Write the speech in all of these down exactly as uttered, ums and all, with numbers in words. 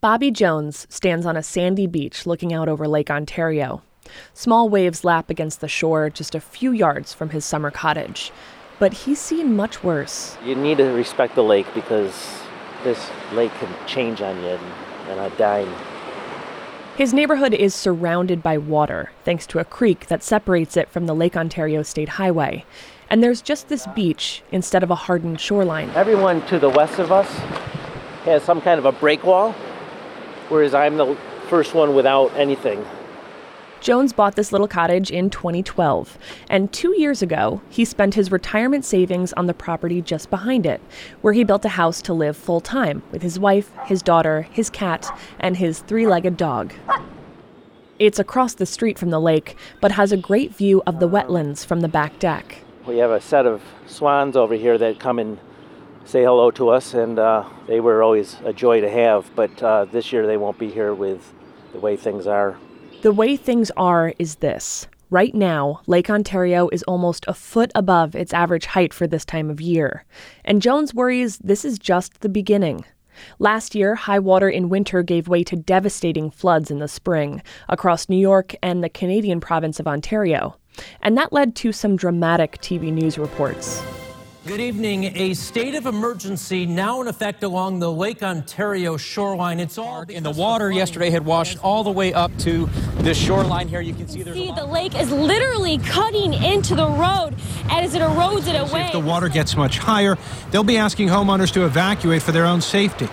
Bobby Jones stands on a sandy beach looking out over Lake Ontario. Small waves lap against the shore just a few yards from his summer cottage. But he's seen much worse. You need to respect the lake because this lake can change on you and a dime. His neighborhood is surrounded by water, thanks to a creek that separates it from the Lake Ontario State Highway. And there's just this beach instead of a hardened shoreline. Everyone to the west of us has some kind of a break wall, whereas I'm the first one without anything. Jones bought this little cottage in twenty twelve, and two years ago, he spent his retirement savings on the property just behind it, where he built a house to live full-time with his wife, his daughter, his cat, and his three-legged dog. It's across the street from the lake, but has a great view of the wetlands from the back deck. We have a set of swans over here that come and say hello to us, and uh, they were always a joy to have, but uh, this year they won't be here with the way things are. The way things are is this. Right now, Lake Ontario is almost a foot above its average height for this time of year. And Jones worries this is just the beginning. Last year, high water in winter gave way to devastating floods in the spring across New York and the Canadian province of Ontario. And that led to some dramatic T V news reports. Good evening. A state of emergency now in effect along the Lake Ontario shoreline. It's all in the water yesterday had washed all the way up to this shoreline here. You can see there's see the lake is literally cutting into the road as it erodes it away. If the water gets much higher, they'll be asking homeowners to evacuate for their own safety.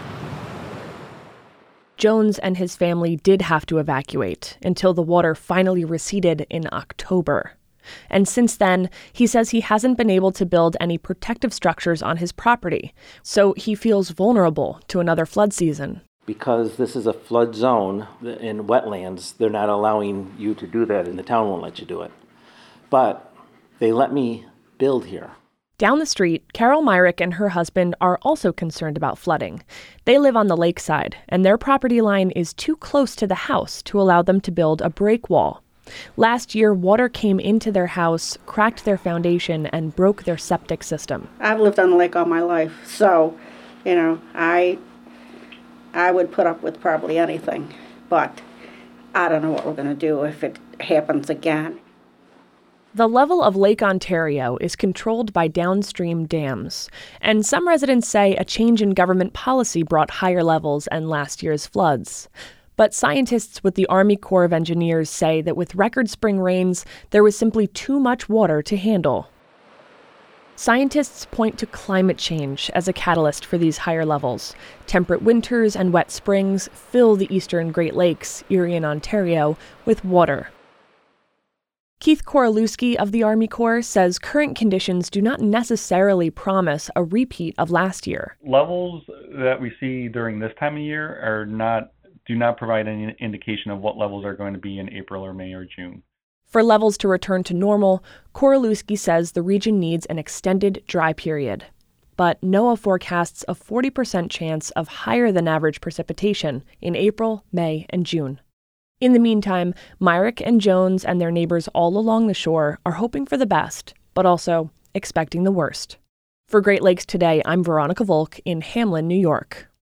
Jones and his family did have to evacuate until the water finally receded in October. And since then, he says he hasn't been able to build any protective structures on his property, so he feels vulnerable to another flood season. Because this is a flood zone in wetlands, they're not allowing you to do that, and the town won't let you do it. But they let me build here. Down the street, Carol Myrick and her husband are also concerned about flooding. They live on the lakeside, and their property line is too close to the house to allow them to build a break wall. Last year, water came into their house, cracked their foundation, and broke their septic system. I've lived on the lake all my life, so, you know, I I would put up with probably anything. But I don't know what we're going to do if it happens again. The level of Lake Ontario is controlled by downstream dams, and some residents say a change in government policy brought higher levels and last year's floods. But scientists with the Army Corps of Engineers say that with record spring rains, there was simply too much water to handle. Scientists point to climate change as a catalyst for these higher levels. Temperate winters and wet springs fill the eastern Great Lakes, Erie and Ontario, with water. Keith Korolewski of the Army Corps says current conditions do not necessarily promise a repeat of last year. Levels that we see during this time of year are not do not provide any indication of what levels are going to be in April or May or June. For levels to return to normal, Korolewski says the region needs an extended dry period. But NOAA forecasts a forty percent chance of higher than average precipitation in April, May, and June. In the meantime, Myrick and Jones and their neighbors all along the shore are hoping for the best, but also expecting the worst. For Great Lakes Today, I'm Veronica Volk in Hamlin, New York.